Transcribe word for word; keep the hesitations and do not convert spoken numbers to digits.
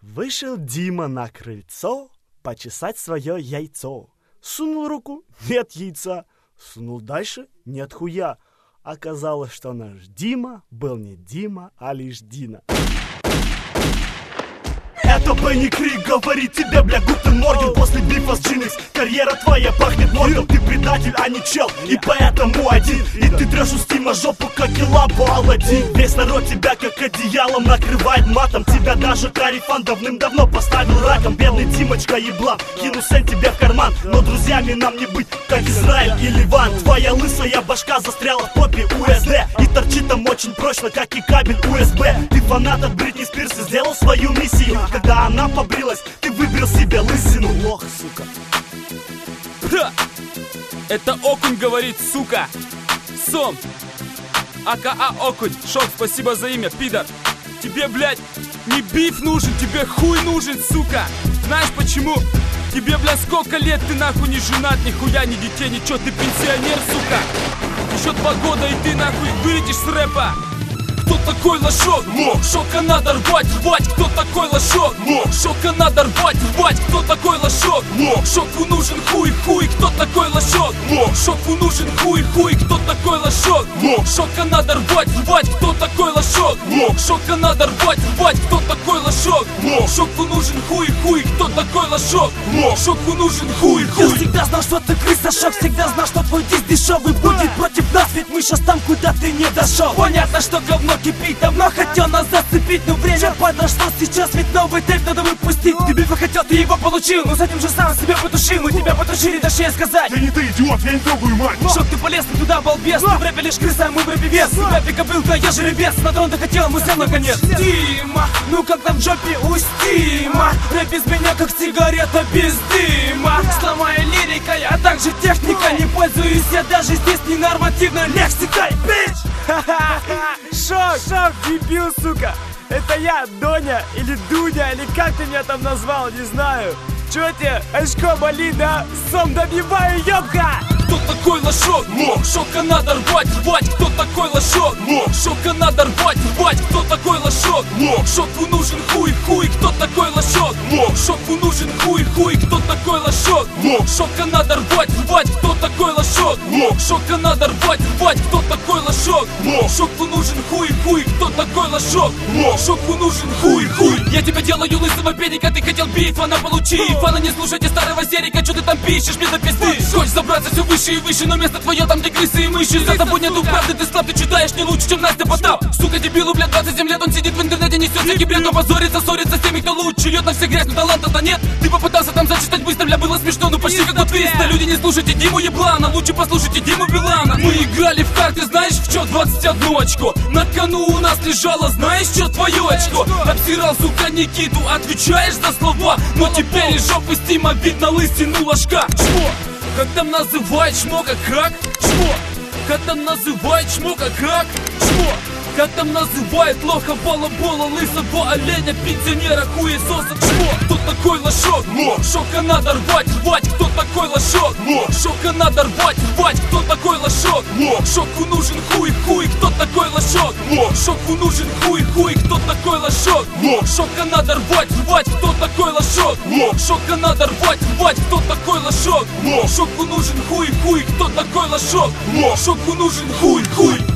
Вышел Дима на крыльцо почесать свое яйцо. Сунул руку, нет яйца. Сунул дальше, нет хуя. Оказалось, что наш Дима был не Дима, а лишь Дина. Это Бенни Крик говорит тебе, бля, Гутен Морген. После бифа с Джинникс карьера твоя пахнет мордом. Ты предатель, а не чел, и поэтому один. И ты трешь у Стима жопу, как и лабу Аладдин. Весь народ тебя как одеялом накрывает матом. Тебя даже Карифан давным-давно поставил раком. Бедный Димочка еблан, кину сен тебе в карман. Но друзьями нам не быть, как Израиль и Ливан. Твоя лысая башка застряла в попе ю эс ди и торчит там очень прочно, как и кабель ю эс би. Ты фанат от Бритни Спирс и сделал свою миссию. Когда она побрилась, ты выбрал себе лысину. Лох, сука. Ха! Это Окунь говорит, сука. Сом. АКА Окунь. Шок, спасибо за имя, пидор. Тебе, блядь, не биф нужен, тебе хуй нужен, сука. Знаешь почему? Тебе, блядь, сколько лет, ты нахуй не женат, нихуя, ни детей, ничего, ты пенсионер, сука. Еще два года и ты нахуй вылетишь с рэпа. Кто такой лошок? Мо. Шока надо рвать, рвать. Кто такой лошок? Мо. Шока надо рвать, рвать. Кто такой лошок? Мо. Шоку нужен хуй, хуй. Кто такой лошок? Мо. Шоку нужен хуй, хуй. Кто такой лошок? Мо. Шока надо рвать, рвать. Кто такой лошок? Мо. Шока надо рвать, рвать. Кто такой лошок? Мо. Шоку нужен хуй, хуй. Кто такой лошок? Мо. Шоку нужен хуй, хуй. Я всегда знал, что ты крыса, Шок. Всегда знал, что твой диск дешевый будет против нас. Ведь мы сейчас там, куда ты не дошел. Понятно, что говно кипит, давно хотел нас зацепить, но время подошло сейчас, ведь новый тейп надо выпустить. Ты бифа хотел, ты его получил, но с этим же сам себя потушил. Мы тебя потушили, точнее сказать. Я не ты, идиот, я не трогаю мать. Шок, ты полез не туда, балбес. Ты в рэпе лишь крыса, мы в рэпе вес. У рэпе кобылка, я жеребец. На трон ты хотел, мы все наконец. Дима, ну как там в жопе у Стима. Рэп без меня как сигарета без дыма. Сломая лирика, а также техника. Не пользуюсь я даже здесь ненормативной лексикой, бич. Шок, шок, дебил, сука. Это я, Доня, или Дуня, или как ты меня там назвал, не знаю. Чё тебе, очко болит, да? Сом добиваю, ёбка! Кто такой лошок? Мо. Шока надо рвать, рвать. Кто такой лошок? Мо. Шока надо рвать, рвать. Кто такой лошок? Мо. Шоку нужен хуй, хуй. Кто такой лошок? Мо. Шоку нужен хуй, хуй. Кто такой лошок? Мо. Шока надо рвать, рвать. Кто такой лошок? Мо. Шока надо рвать, рвать. Кто такой лошок? Мо. Шоку нужен хуй, хуй. Кто такой лошок? Мо. Шоку нужен хуй, хуй. Я тебя делаю лысого педика, ты хотел биф, она получи. Фана, не слушайте старого серика, что ты там пишешь, мне до пизды. Хочешь забраться все выше и выше, но место твое там, где крысы и мыши. За тобой нету правды, ты слаб, ты читаешь не лучше, чем Настя Потап. Сука, дебилу, блядь, двадцать семь лет, он сидит в интернете, несет всякий бред. Но позорится, ссорится с теми, кто лучше, льет на все грязь, но таланта-то нет. Ты попытался там зачитать быстро, бля, было смешно, ну почти как Батвиста. Люди, не слушайте Диму еблана, лучше послушайте Диму Билана. Мы играли в карты, знаешь, в чё двадцать одно очко. На кону у нас лежало, знаешь, чё твое очко. Обсирал, сука, Никиту, отвечаешь за слова. Но теперь из жопы Стима видно лысину ложка. Чмо? Как там называют шмока, как? Чмо? Как там называют шмока, как? Чмо? Как там называют лоха, балабола, лысого оленя, пенсионера, хуесоса, чмо? Кто такой лошок? Мо. Шока надо рвать, рвать. Кто такой лошок? Мо. Шока надо рвать, рвать. Кто такой лошок? Мо. Шоку нужен хуй, хуй. Кто такой лошок? Мо. Шоку нужен хуй, хуй. Кто такой лошок? Мо. Шока надо рвать, рвать. Кто такой лошок? Мо. Шока надо рвать, рвать. Кто такой лошок? Мо. Шоку нужен хуй, хуй. Кто такой лошок? Мо. Шоку нужен хуй, хуй.